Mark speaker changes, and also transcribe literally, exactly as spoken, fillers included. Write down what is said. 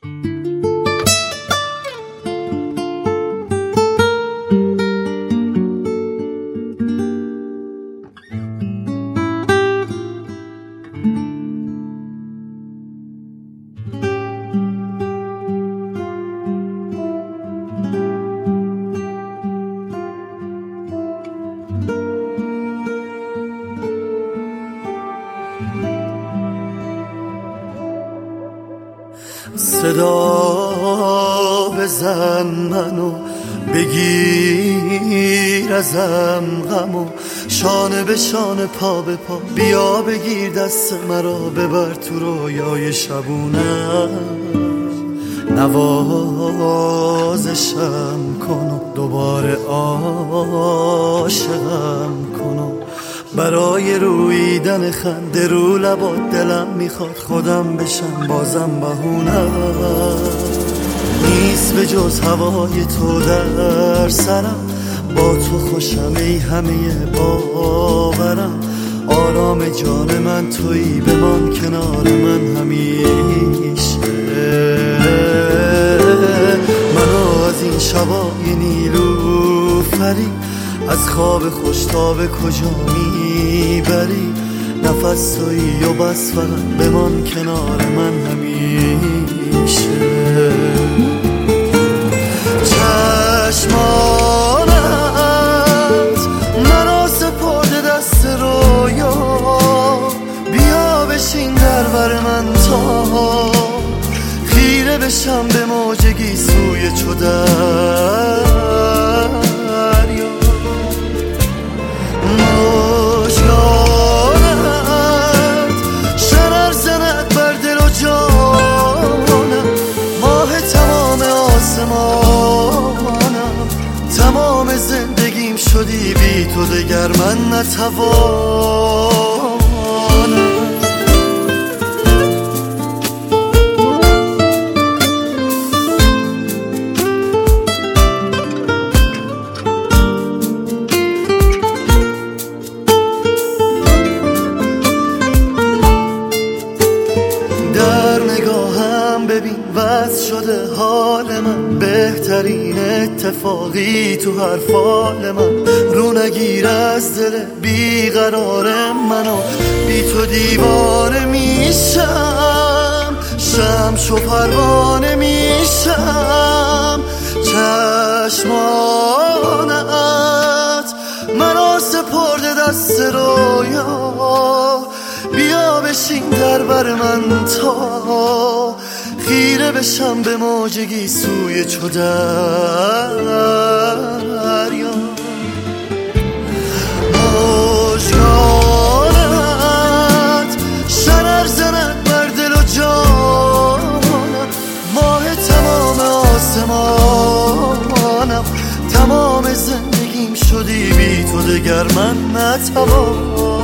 Speaker 1: صدا بزن منو بگیر ازم غمو، شانه به شانه پا به پا بیا بگیر دست مرا، ببر تو رویای شبونم، نوازشم کنو، دوباره عاشقم کنو، برای رویدن خنده رو لبات دلم میخواد خودم بشم بازم بهونم، نیست به جز هوای تو در سرم، با تو خوشم ای همه باورم، آرام جان من تویی بمان کنار من همیشه، منو از این شبای نیلوفری از خواب خوش تا به کجا میبری، نفس تویی و بس فقط بمان کنار من همیشه، چشمانت مرا سپرده دست رویا، بیا بشین در بر من تا خیره بشم به موجگی سوی چو دریا، مژگانت شرر زند بر دل و جانم، ماه تمام آسمانم، تمام زندگیم شدی بی تو دگر من نتوانم. ببین وصل شده حال من، بهترین اتفاقی تو هر فال من، رو نگیر از دل بیقرار منو، بی تو دیوانه میشم، شمس و پروانه میشم، چشمانت منو سپرده دست رویا، بیا بشین در بر من تا خیره بشم به موجگی سوی چو دریا، مژگانت شرر زند بر دل و جانم، ماه تمام آسمانم، تمام زندگیم شدی بی تو دگر من نتوانم.